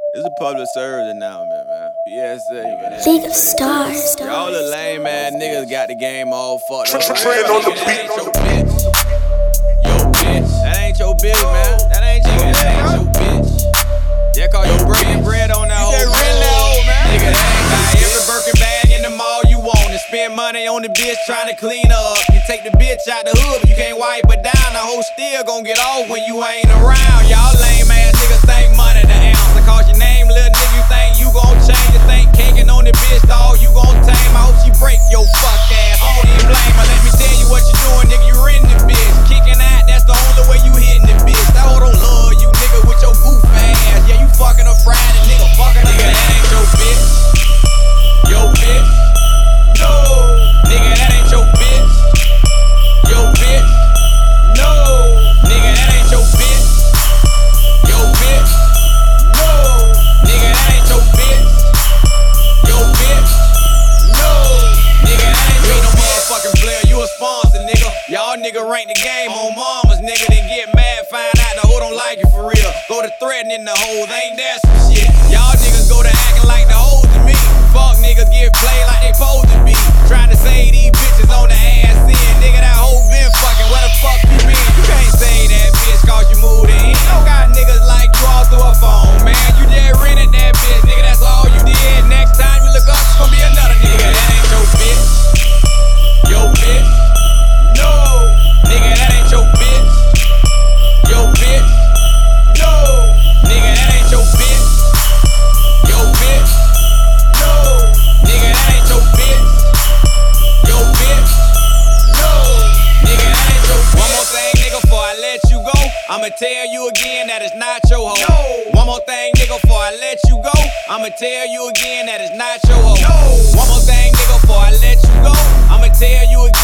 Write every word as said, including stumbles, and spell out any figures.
It's a public service announcement, man. P S A, man. League of Stars. Y'all the lame ass niggas got the game all fucked up. Trend on the beat. Yo, bitch. Yo, bitch. That ain't your bitch, man. That ain't your, that ain't your bitch. Yeah, call your bread bread on that hoe, man. Nigga, that ain't got every Birkin bag in the mall you want and spend money on the bitch trying to clean up. You take the bitch out the hood, but you can't wipe her down. The hoe still gon' get off when you ain't around. Y'all lame ass niggas think money the ounce. I call your name, little nigga, you think you gon' change. You think caking on the bitch, dog, you gon' tame. I hope she break your fuck ass. I don't even blame her. Let me tell you what you doing, nigga. You renting the bitch. Kicking out, that's the only way you hitting the bitch. That hoe don't love you, nigga, with your goof ass. Yeah, you fucking a Friday, nigga, fucking a nigga. That ain't your bitch. Yo, bitch. No. Nigga, that ain't your bitch. Yo, bitch. No. Nigga, that ain't your bitch. Yo, bitch. No. Nigga, that ain't your bitch. Yo, bitch. No. Nigga, that ain't your no motherfucking player. You a sponsor, nigga. Y'all nigga rank the game on mamas, nigga. Then get mad, find out the hoe don't like you for real. Go to threatening the hoes, ain't that some shit? Y'all niggas go to acting like the hoes to me. Fuck niggas get played like they supposed to be. Trying to say these bitches on the ass end. Nigga, that hoe been fucking. Where the fuck you been? You can't say that bitch cause you moved in. Don't got niggas like you all through a phone, man. You just rented that bitch, nigga. That's all you did. Next time you look up, it's gonna be another nigga. That ain't your bitch. Yo, bitch. No. Nigga, that ain't your bitch. Yo, bitch. No. Nigga, that ain't your bitch. Yo, bitch. No. Nigga, that ain't your bitch. Yo, bitch. No. Nigga, that ain't your bitch. One more thing, nigga, before I let you go, I'ma tell you again that it's not your hoe. No. One more thing, nigga, before I let you go, I'ma tell you again that it's not your hoe. No. One more thing, nigga, before I let you go, I'ma tell you again.